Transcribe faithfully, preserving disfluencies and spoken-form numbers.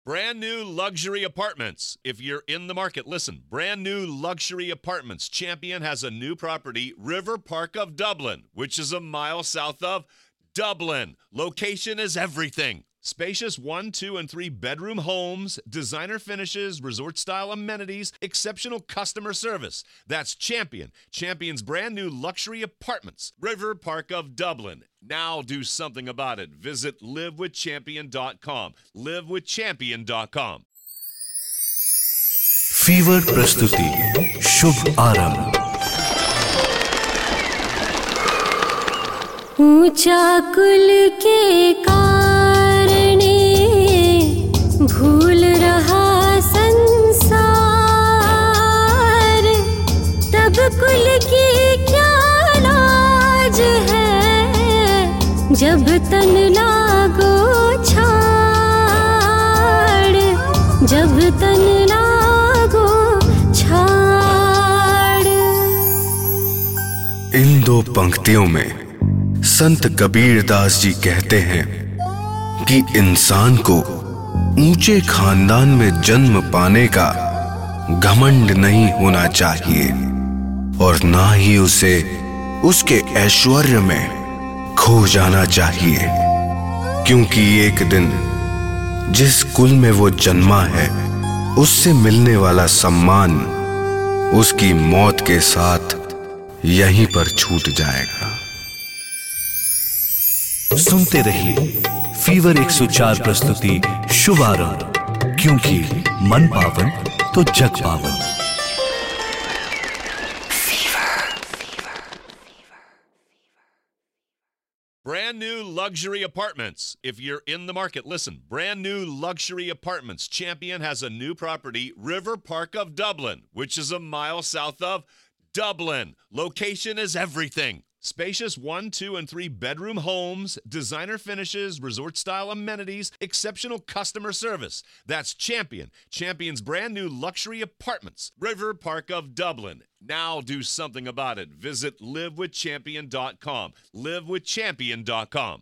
Brand new luxury apartments. If you're in the market, listen. Brand new luxury apartments. Champion has a new property, River Park of Dublin, which is a mile south of Dublin. Location is everything. Spacious one, two, and three bedroom homes, designer finishes, resort-style amenities, exceptional customer service. That's Champion. Champion's brand new luxury apartments. River Park of Dublin. Now do something about it. Visit live with champion dot com. live with champion dot com. Fever प्रस्तुति शुभ आरंभ। ऊंचा कुल के कारणे भूल रहा संसार, तब कुल की क्या लाज है, जब तन लागो छाड़, जब तन लागो छाड़। इन दो पंक्तियों में संत कबीर दास जी कहते हैं कि इंसान को ऊंचे खानदान में जन्म पाने का घमंड नहीं होना चाहिए और ना ही उसे उसके ऐश्वर्य में खो जाना चाहिए, क्योंकि एक दिन जिस कुल में वो जन्मा है उससे मिलने वाला सम्मान उसकी मौत के साथ यहीं पर छूट जाएगा। सुनते रहिए फीवर एक सौ चार प्रस्तुति शुभ आरंभ, क्योंकि मन पावन तो जग पावन। Brand new luxury apartments. If you're in the market, listen. Brand new luxury apartments. Champion has a new property, River Park of Dublin, which is a mile south of Dublin. Location is everything. Spacious one, two, and three bedroom homes, designer finishes, resort-style amenities, exceptional customer service. That's Champion. Champion's brand new luxury apartments. River Park of Dublin. Now do something about it. Visit live with champion dot com. live with champion dot com.